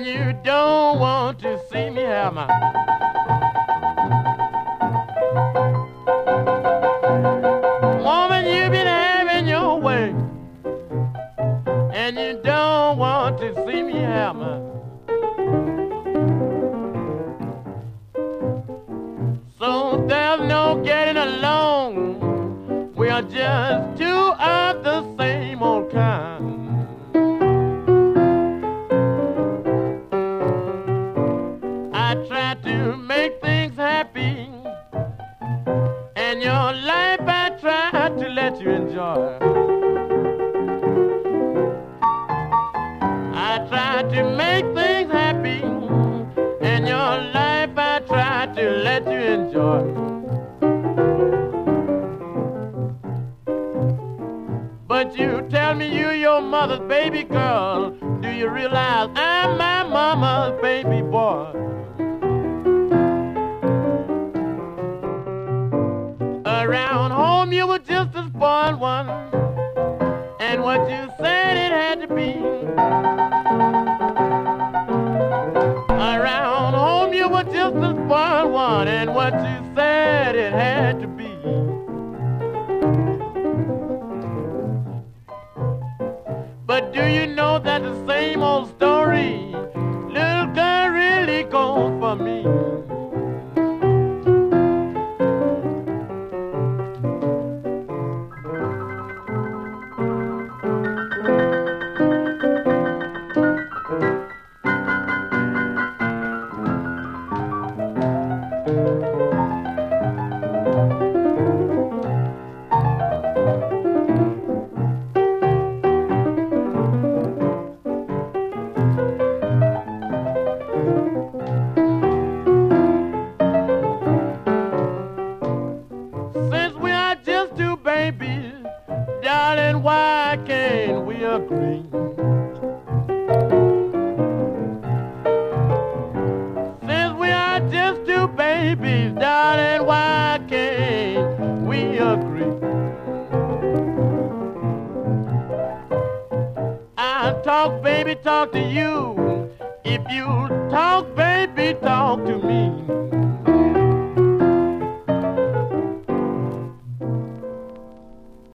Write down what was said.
and you don't want to see me have my woman, you've been having your way, and you don't want to see me have my. So there's no getting along. We are just two of the same old kind. I try to make things happy, and your life I try to let you enjoy. I try to make things happy, and your life I try to let you enjoy. But you tell me you're your mother's baby girl. Do you realize I'm my mama's baby boy? Around home you were just a spoiled one, and what you said it had to be. Around home you were just a spoiled one, and what you said it had to be. But do you know that the same old story, little girl, really goes for me? Since we are just two babies, darling, why can't we agree? Since we are just two babies, darling, why can't we agree? I'll talk, baby, talk to you. If you talk, baby, talk to me.